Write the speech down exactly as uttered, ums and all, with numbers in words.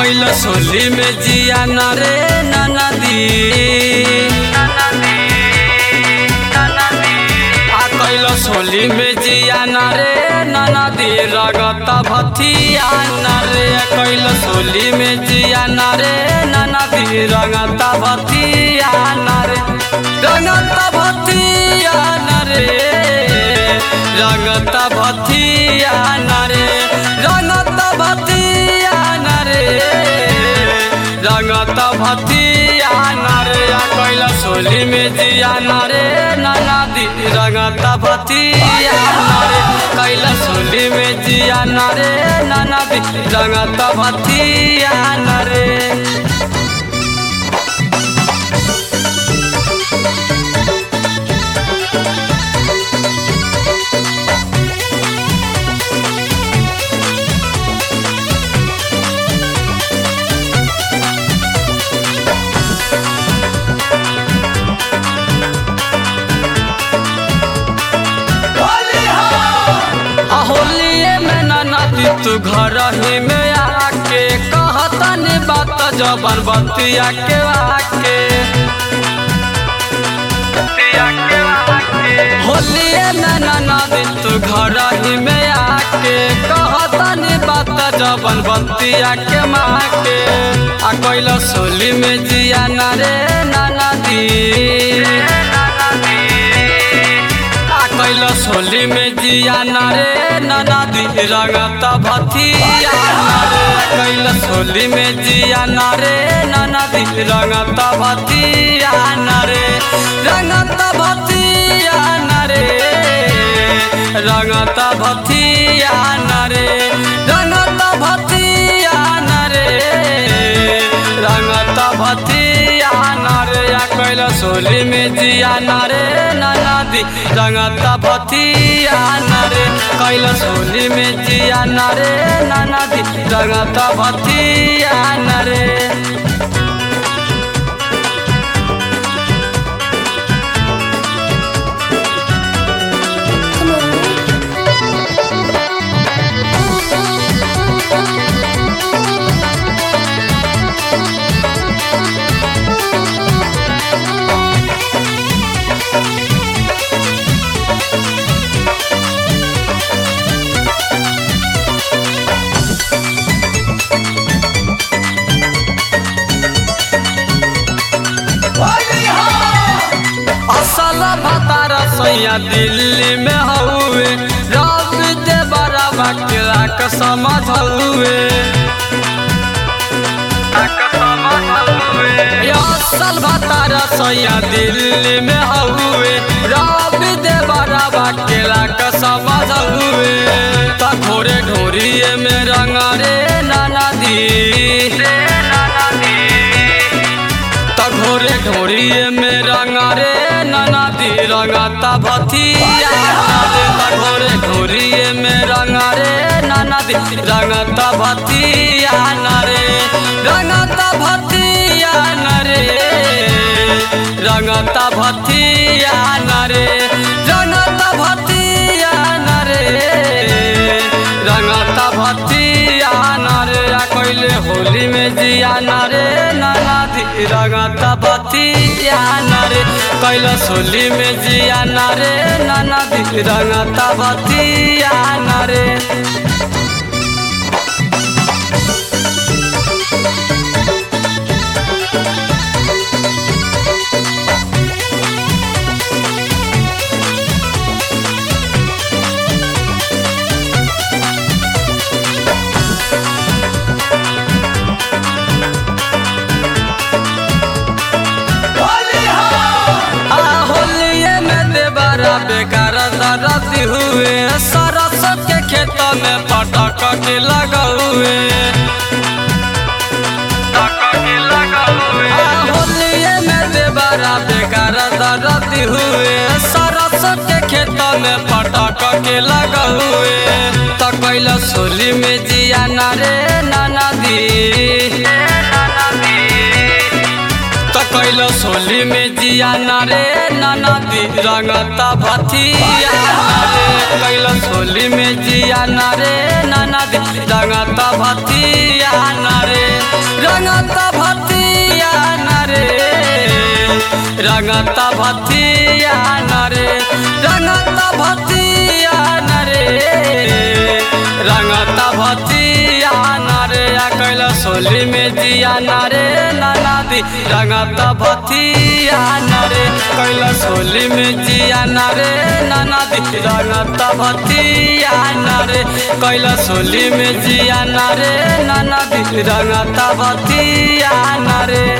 कैलस होली में जिया न रे ननदी आ कैलस होली में जिया न रे ननदी रगता भथिया न रे कैलस होली में जिया न रे ननदी रगता भथिया न रे रगता भथिया न रे रगता भथिया न रे रगता भथिया न रे रगता भथिया न रे कैलस होली में जिया न रे ननदी रगता भथिया न रे कैलस होली में जिया न रे ननदी रगता भथिया न रे। होलिये में ननदी तू घर ही में आके कहतनी बात जबर बतिया के आके होलिये में ननदी तू घर ही में आके कहतनी बात जबर बतिया के माके आ कैलस होली में जिया न रे ननदी कैलस होली में जिया न रे ननदी रगता भथिया न रे कैलस होली में जिया न रे ननदी रगता भथिया न रे रगता भथिया न रे रगता भथिया न रे रगता भथिया न रे रगता भथिया न रे कैलस होली में जिया न रे ननदी रगता भथिया न रे कैलस होली में जिया न रे ननदी रगता भथिया न रे। असल भतारा सैया दिल्ली में हुए रब दे बड़ा बकरा के समझ हुए असल भतारा सैया दिल्ली में हुए रब दे बड़ा बकरा के समझ हुए त घोरे ढोरिए में रंग रे ननदी घोरे ढोरिए में रंग रे ननदी रगता भथिया रे घोरे ढोरिए में रंग रे ननदी रगता भथिया न रे रगता भथिया न रे रगता भथिया न रे रगता भथिया न रे रगता भथिया न रे कैले होली में जिया न रे ननदी रगता भथिया न रे कैलस होली में जिया न रे ननदी रगता भथिया न रे। बेकार दरदी हुए सरस के खेत में पटक के लगा हुए होलिये में देवरा बेकार दरदी हुए सरस के खेत में पटक के लगा हुए तो कैलस होली में जिया न रे ननदी कैलस होली में जिया न रे ननदी रगता भथिया न रे कैलस होली में जिया न रे ननदी रगता भथिया न रे। रंगता भतिया नरे रंगता भतिया नरे रंगता भतिया नरे रंगता भतिया नरे कैलाश होली में जिया नरे ननदी रंगता भतिया नरे कैलाश होली में जिया नरे ननदी रंगता भतिया नरे कैलाश होली में जिया नरे ननदी रंगता भतिया नरे।